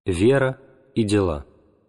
Вера и дела.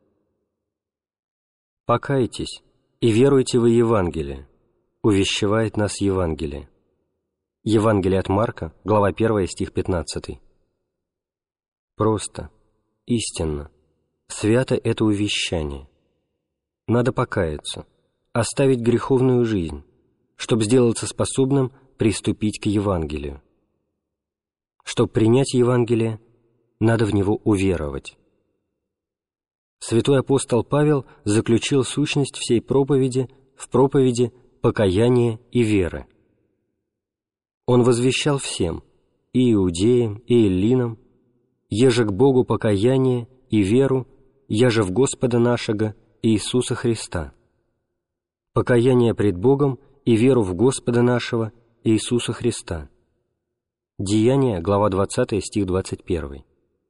«Покайтесь и веруйте во Евангелие», увещевает нас Евангелие. Евангелие от Марка, глава 1, стих 15. Просто, истинно, свято это увещание. Надо покаяться, оставить греховную жизнь, чтобы сделаться способным приступить к Евангелию. Чтобы принять Евангелие, надо в него уверовать. Святой апостол Павел заключил сущность всей проповеди в проповеди покаяния и веры. Он возвещал всем, и иудеям, и эллинам, еже к Богу покаяние и веру, яже в Господа нашего Иисуса Христа. Покаяние пред Богом и веру в Господа нашего Иисуса Христа. Деяния, глава 20, стих 21.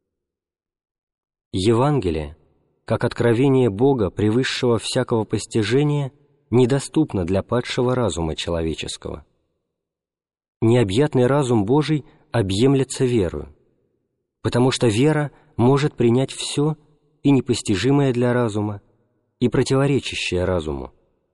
Евангелие, как откровение Бога, превысшего всякого постижения, недоступно для падшего разума человеческого. Необъятный разум Божий объемлется верою, потому что вера может принять все и непостижимое для разума, и противоречащее разуму.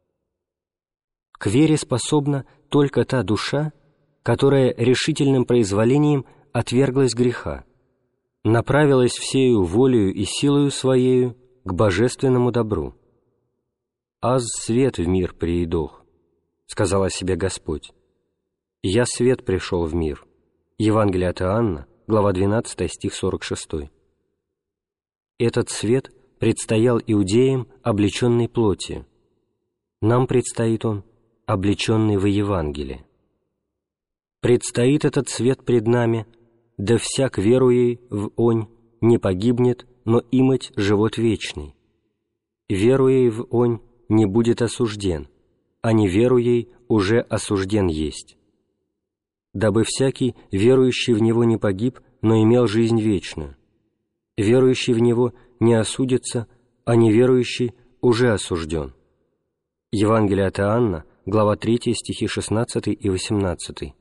К вере способна только та душа, которая решительным произволением отверглась греха, направилась всею волею и силою своею к божественному добру. «Аз свет в мир приидох», — сказал о себе Господь. «Я свет пришел в мир». Евангелие от Иоанна, глава 12, стих 46. Этот свет предстоял иудеям, облеченный плотью. Нам предстоит он, облеченный во Евангелие. Предстоит этот свет пред нами, да всяк веруей в онь не погибнет, но имать живот вечный. Веруей в онь не будет осужден, а не веруей уже осужден есть. Дабы всякий, верующий в Него, не погиб, но имел жизнь вечную. Верующий в Него не осудится, а неверующий уже осужден. Евангелие от Иоанна, глава 3, стихи 16 и 18.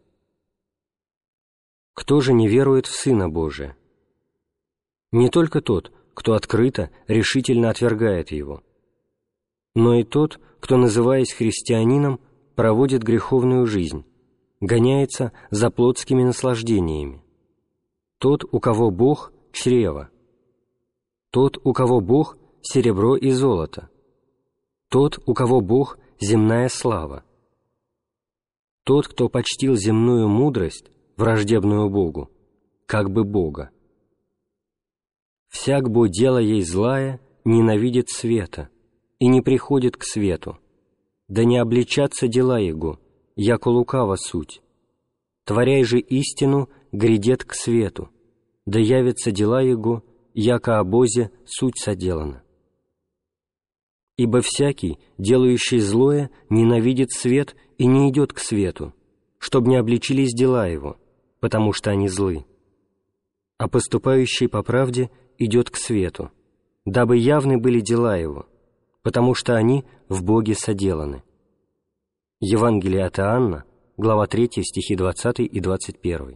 Кто же не верует в Сына Божия? Не только тот, кто открыто, решительно отвергает Его, но и тот, кто, называясь христианином, проводит греховную жизнь, гоняется за плотскими наслаждениями. Тот, у кого Бог — чрево. Тот, у кого Бог — серебро и золото. Тот, у кого Бог — земная слава. Тот, кто почтил земную мудрость, враждебную Богу, как бы Бога. «Всяк, бо дело ей злая, ненавидит света, и не приходит к свету, да не обличатся дела его, яко лукава суть. Творяй же истину, грядет к свету, да явятся дела его, яко обозе суть соделана. Ибо всякий, делающий злое, ненавидит свет и не идет к свету, чтоб не обличились дела его, потому что они злы. А поступающий по правде идет к свету, дабы явны были дела его, потому что они в Боге соделаны». Евангелие от Иоанна, глава 3, стихи 20 и 21.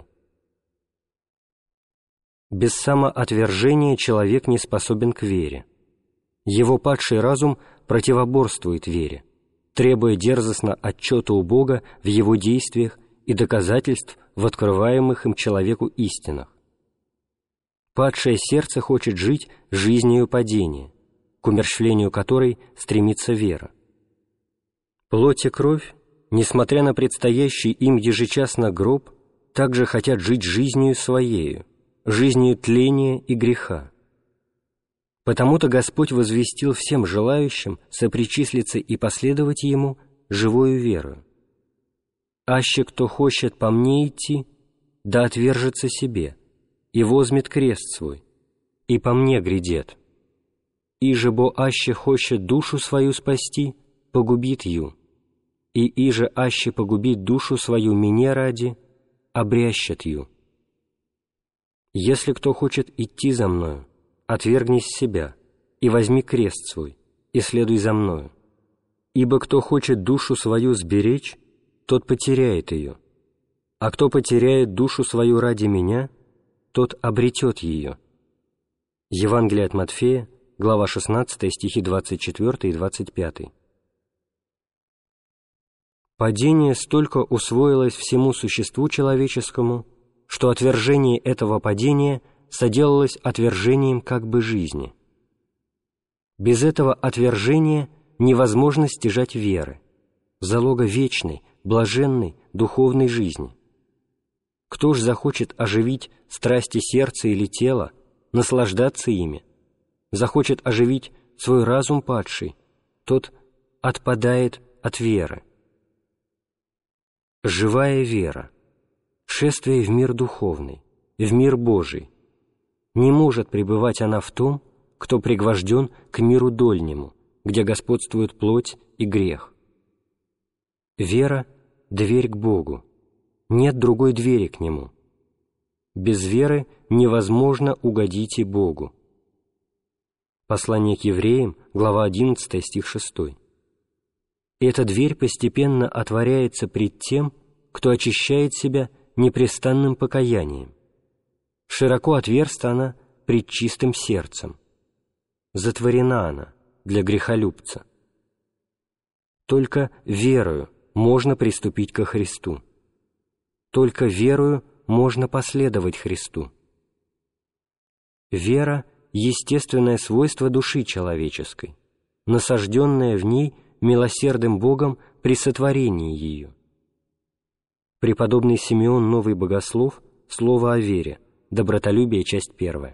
Без самоотвержения человек не способен к вере. Его падший разум противоборствует вере, требуя дерзостно отчета у Бога в его действиях и доказательств в открываемых им человеку истинах. Падшее сердце хочет жить жизнью падения, к умерщвлению которой стремится вера. Плоть и кровь, несмотря на предстоящий им ежечасно гроб, также хотят жить жизнью своею, жизнью тления и греха. Потому-то Господь возвестил всем желающим сопричислиться и последовать Ему живою верою. «Аще кто хочет по мне идти, да отвержется себе, и возьмет крест свой, и по мне грядет. Иже бо аще хочет душу свою спасти, погубит ю, и иже аще погубит душу свою мне ради, обрящет ю. Если кто хочет идти за мною, отвергнись себя, и возьми крест свой, и следуй за мною. Ибо кто хочет душу свою сберечь, тот потеряет ее, а кто потеряет душу свою ради меня, тот обретет ее. Евангелие от Матфея, глава 16, стихи 24 и 25. Падение столько усвоилось всему существу человеческому, что отвержение этого падения соделалось отвержением как бы жизни. Без этого отвержения невозможно стяжать веры, залога вечной, блаженной, духовной жизни. Кто ж захочет оживить страсти сердца или тела, наслаждаться ими, захочет оживить свой разум падший, тот отпадает от веры. Живая вера, шествие в мир духовный, в мир Божий, не может пребывать она в том, кто пригвожден к миру дольнему, где господствует плоть и грех. Вера — дверь к Богу, нет другой двери к Нему. Без веры невозможно угодить и Богу. Послание к евреям, глава 11, стих 6. Эта дверь постепенно отворяется пред тем, кто очищает себя непрестанным покаянием. Широко отверста она пред чистым сердцем. Затворена она для грехолюбца. Только верою можно приступить ко Христу. Только верою можно последовать Христу. Вера — естественное свойство души человеческой, насажденное в ней милосердным Богом при сотворении ее. Преподобный Симеон Новый Богослов, слово о вере, добротолюбие, часть 1.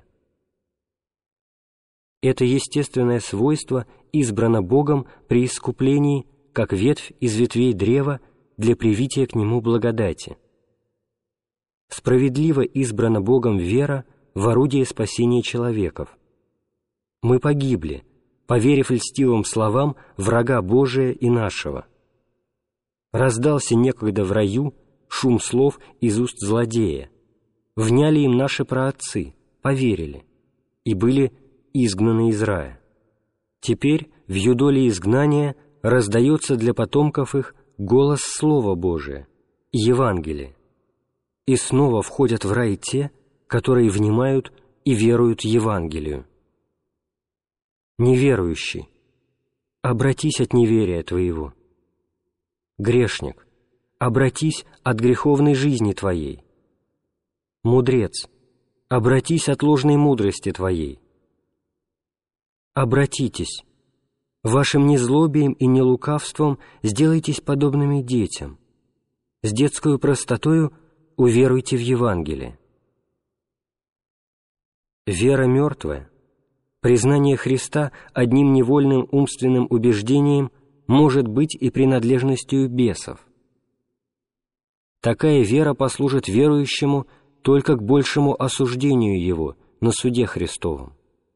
Это естественное свойство избрано Богом при искуплении, как ветвь из ветвей древа для привития к нему благодати. Справедливо избрана Богом вера в орудие спасения человеков. Мы погибли, поверив льстивым словам врага Божия и нашего. Раздался некогда в раю шум слов из уст злодея. Вняли им наши праотцы, поверили, и были изгнаны из рая. Теперь в юдоле изгнания раздается для потомков их голос Слова Божия, Евангелие, и снова входят в рай те, которые внимают и веруют Евангелию. Неверующий, обратись от неверия твоего. Грешник, обратись от греховной жизни твоей. Мудрец, обратись от ложной мудрости твоей. Обратитесь, вашим незлобием и нелукавством сделайтесь подобными детям. С детскою простотою уверуйте в Евангелие. Вера мертвая, признание Христа одним невольным умственным убеждением может быть и принадлежностью бесов. Такая вера послужит верующему только к большему осуждению его на суде Христовом.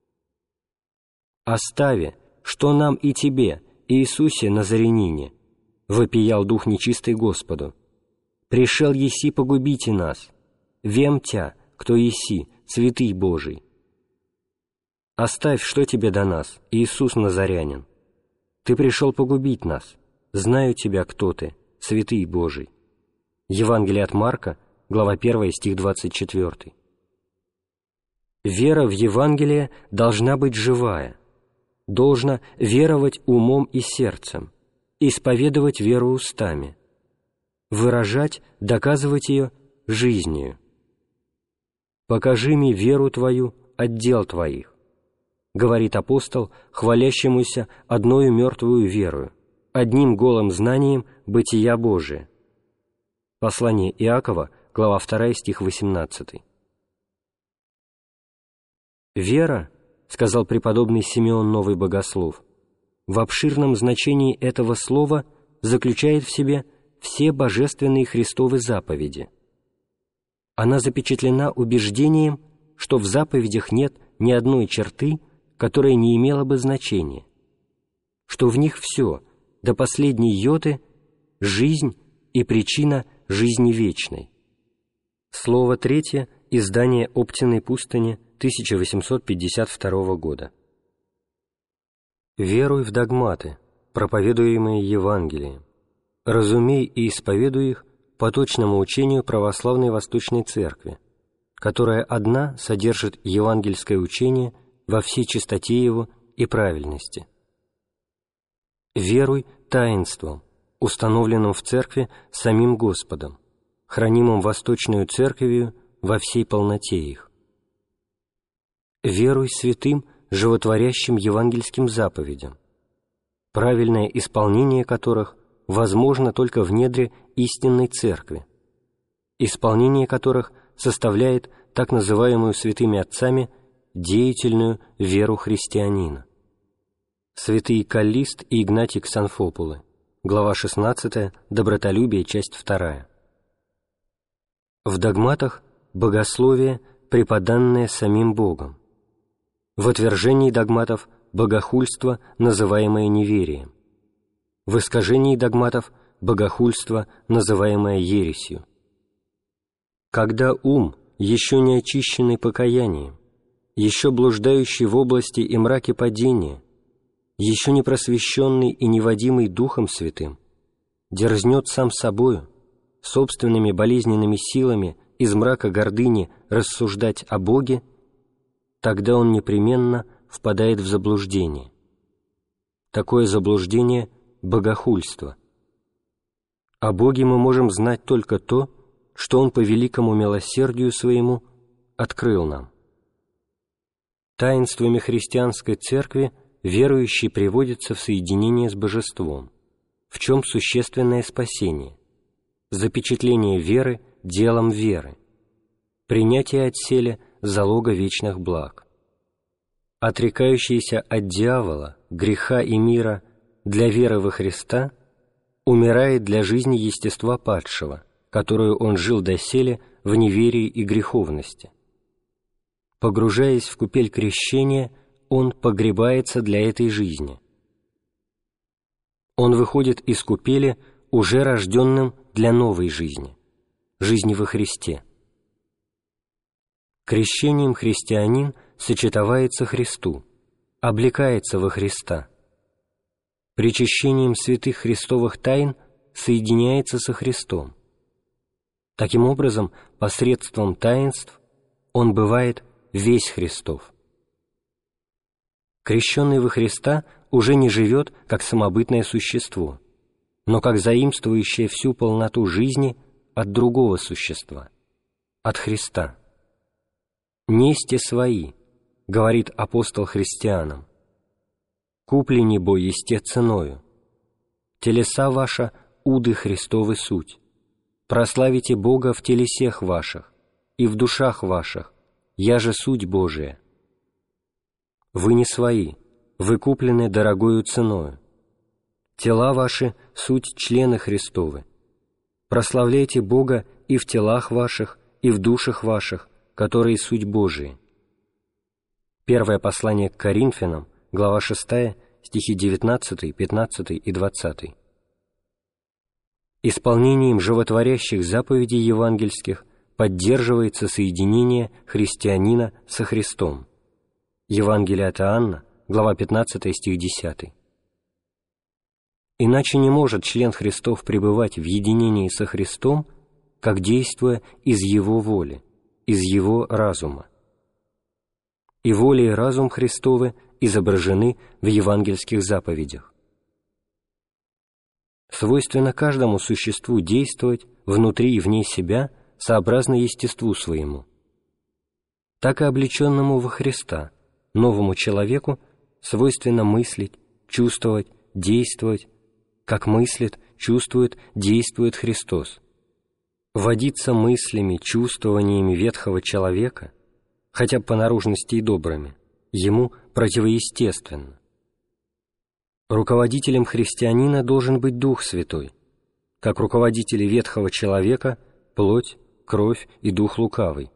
«Остави, что нам и тебе, Иисусе Назарянине», — вопиял дух нечистый Господу, «пришел еси погубите нас, вем тя, кто еси, святый Божий. Оставь, что тебе до нас, Иисус Назарянин. Ты пришел погубить нас, знаю тебя, кто ты, святый Божий». Евангелие от Марка, глава 1, стих 24. Вера в Евангелие должна быть живая, должна веровать умом и сердцем, исповедовать веру устами, выражать, доказывать ее жизнью. «Покажи мне веру твою от дел твоих», говорит апостол, хвалящемуся одною мертвую верою, одним голым знанием бытия Божия. Послание Иакова, глава 2, стих 18. «Вера, — сказал преподобный Симеон Новый Богослов, — в обширном значении этого слова заключает в себе все божественные Христовы заповеди. Она запечатлена убеждением, что в заповедях нет ни одной черты, которая не имела бы значения, что в них все, до последней йоты, жизнь и причина жизни вечной». Слово 3, издание Оптиной пустыни, 1852 года. «Веруй в догматы, проповедуемые Евангелием, разумей и исповедуй их по точному учению православной Восточной Церкви, которая одна содержит евангельское учение во всей чистоте его и правильности. Веруй таинством, установленным в Церкви самим Господом, хранимым Восточную Церковью во всей полноте их. Веруй святым, животворящим евангельским заповедям, правильное исполнение которых возможно только в недре истинной Церкви, исполнение которых составляет так называемую святыми отцами деятельную веру христианина. Святые Каллист и Игнатий Ксанфопулы, глава 16, Добротолюбие, часть 2. В догматах богословие, преподанное самим Богом. В отвержении догматов богохульство, называемое неверием. В искажении догматов богохульство, называемое ересью. Когда ум, еще не очищенный покаянием, еще блуждающий в области и мраке падения, еще не просвещенный и неводимый Духом Святым, дерзнет сам собою, собственными болезненными силами из мрака гордыни рассуждать о Боге, тогда он непременно впадает в заблуждение. Такое заблуждение — богохульство. О Боге мы можем знать только то, что Он по великому милосердию Своему открыл нам. Таинствами христианской Церкви верующий приводится в соединение с Божеством, в чем существенное спасение, запечатление веры делом веры, принятие отселе залога вечных благ. Отрекающийся от дьявола, греха и мира для веры во Христа умирает для жизни естества падшего, которую он жил доселе в неверии и греховности. Погружаясь в купель крещения, он погребается для этой жизни. Он выходит из купели уже рожденным для новой жизни, жизни во Христе. Крещением христианин сочетовается Христу, облекается во Христа. Причащением святых христовых тайн соединяется со Христом. Таким образом, посредством таинств он бывает весь Христов. Крещенный во Христа уже не живет как самобытное существо, но как заимствующее всю полноту жизни от другого существа, от Христа. «Несте свои», — говорит апостол христианам, «купленни бо есте ценою, телеса ваша уды Христовы суть, прославите Бога в телесех ваших и в душах ваших, я же суть Божия. Вы не свои, вы куплены дорогою ценою. Тела ваши — суть члены Христовы. Прославляйте Бога и в телах ваших, и в душах ваших, которые суть Божии». Первое послание к Коринфянам, глава 6, стихи 19, 15 и 20. Исполнением животворящих заповедей евангельских поддерживается соединение христианина со Христом. Евангелие от Иоанна, глава 15, стих 10. Иначе не может член Христов пребывать в единении со Христом, как действуя из Его воли, из Его разума. И воля и разум Христовы изображены в евангельских заповедях. Свойственно каждому существу действовать внутри и вне себя сообразно естеству своему. Так и облеченному во Христа, новому человеку, свойственно мыслить, чувствовать, действовать, как мыслит, чувствует, действует Христос. Водиться мыслями, чувствованиями ветхого человека, хотя бы по наружности и добрыми, ему противоестественно. Руководителем христианина должен быть Дух Святой, как руководители ветхого человека — плоть, кровь и дух лукавый.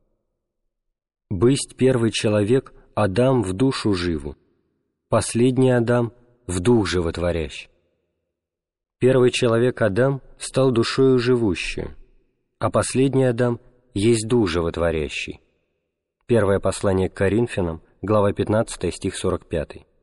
Бысть первый человек Адам в душу живу, последний Адам в дух животворящ. Первый человек Адам стал душою живущую, а последний Адам есть дух животворящий. Первое послание к Коринфянам, глава 15, стих 45.